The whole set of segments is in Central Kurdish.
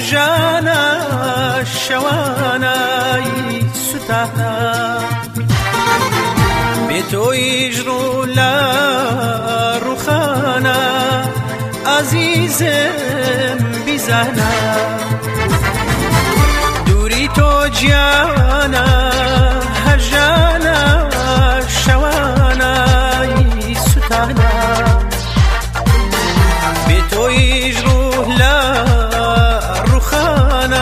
هەژانە شەوانای سوتانە بێتۆیش ڕوو لە ڕووخانە ئازیزم بیزانە دووری تۆ گیانە هەژانە شەوانای سوتانە بێتۆیش ڕوو لە ڕووخانە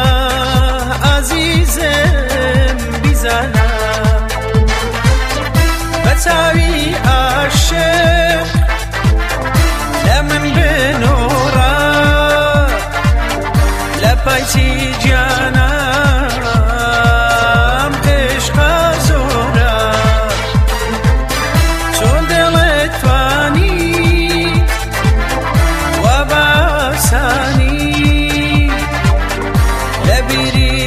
ئازیزم بیزانە بەچاوی عاشق لە من بنۆڕە لە پایچی گیانم عشقە زۆرە چۆن دڵت توانی وا باسانی لە بیری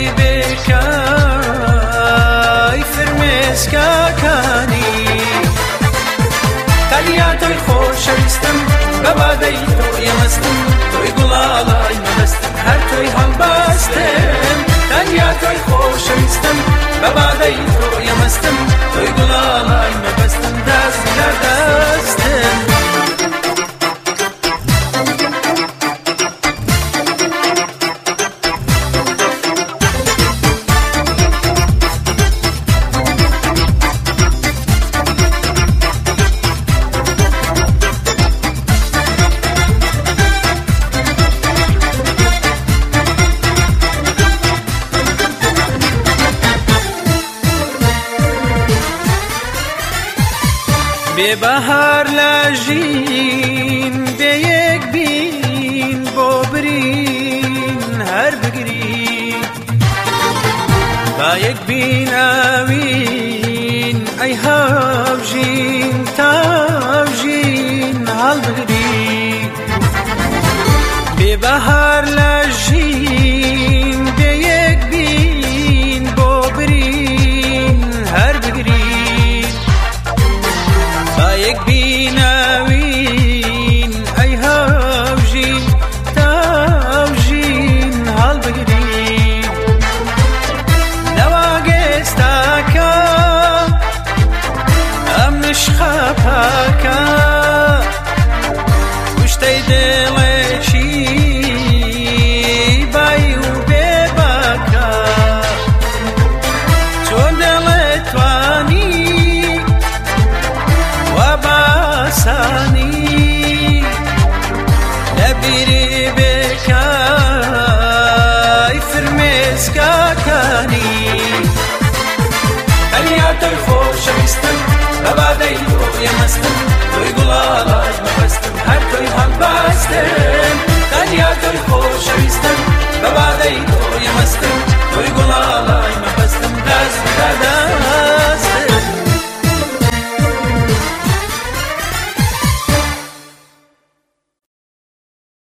بێکای فرمێسکەکانی تەنیا تۆی خۆشەویستم بە بادەی تۆی مەستم تۆی گوڵاڵای مەبەستم هەر تۆی هەڵبەستم تەنیا تۆی خۆشەویستم بە بادەی تۆی مەستم تۆی گوڵاڵای مەبەستم دەست لە دەستم بێبەهار لە ژین بێیەک بین بۆ برین هەر بگرین با یەک بیناوین ئەی هاوژین تاوژین هەڵبگرین بێبەهار لە ژین بێیەک بین بۆ برین هەر بگرین با یەک بیناوین ئەی هاوژین تاوژین هەڵبگرین نەواگێستاکە ئەم نشخە پاکە وشتەی دڵێکی بای و بێباکە چۆن دڵێت توانی وا باسانی لە بیری بێکای فرمێسکەکانی تەنیا تۆی خۆشەویستم بە بادەی تۆی مەستم